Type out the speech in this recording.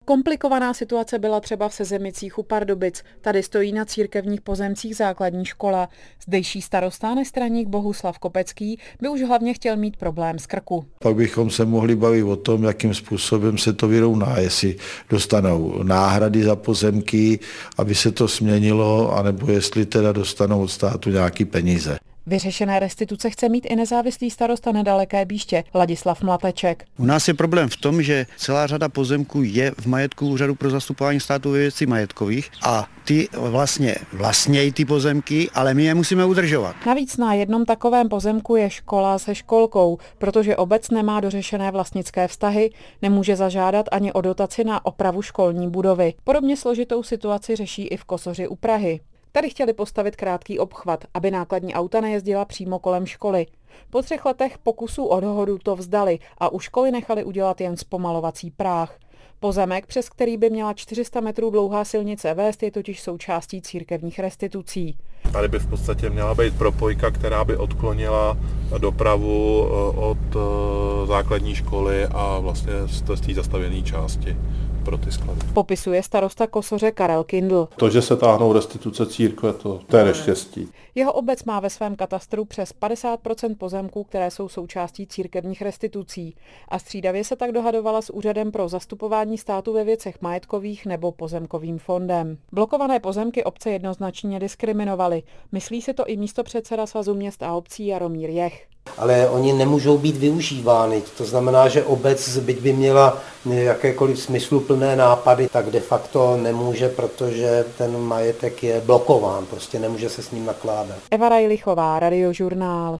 Komplikovaná situace byla třeba v Sezemicích u Pardubic. Tady stojí na církevních pozemcích základní škola. Zdejší starosta a nestraník Bohuslav Kopecký by už hlavně chtěl mít problém z krku. Pak bychom se mohli bavit o tom, jakým způsobem se to vyrovná, jestli dostanou náhrady za pozemky, aby se to změnilo, anebo jestli teda dostanou od státu nějaký peníze. Vyřešené restituce chce mít i nezávislý starosta nedaleké Bíště Ladislav Mlateček. U nás je problém v tom, že celá řada pozemků je v majetku Úřadu pro zastupování státu ve věci majetkových a ty vlastnějí ty pozemky, ale my je musíme udržovat. Navíc na jednom takovém pozemku je škola se školkou, protože obec nemá dořešené vlastnické vztahy, nemůže zažádat ani o dotaci na opravu školní budovy. Podobně složitou situaci řeší i v Kosoři u Prahy. Tady chtěli postavit krátký obchvat, aby nákladní auta nejezdila přímo kolem školy. Po 3 letech pokusů o dohodu to vzdali a u školy nechali udělat jen zpomalovací práh. Pozemek, přes který by měla 400 metrů dlouhá silnice vést, je totiž součástí církevních restitucí. Tady by v podstatě měla být propojka, která by odklonila dopravu od základní školy a vlastně z té zastavěné části pro ty sklady. Popisuje starosta Kosoře Karel Kindl. To, že se táhnou restituce církve, to je neštěstí. Jeho obec má ve svém katastru přes 50% pozemků, které jsou součástí církevních restitucí. A střídavě se tak dohadovala s Úřadem pro zastupování státu ve věcech majetkových nebo pozemkovým fondem. Blokované pozemky obce jednoznačně diskriminovaly. Myslí si to i místopředseda Svazu měst a obcí Jaromír Jech. Ale oni nemůžou být využívány. To znamená, že obec, byť by měla jakékoliv smysluplné nápady, tak de facto nemůže, protože ten majetek je blokován, prostě nemůže se s ním nakládat. Eva Rajlichová, Radiožurnál.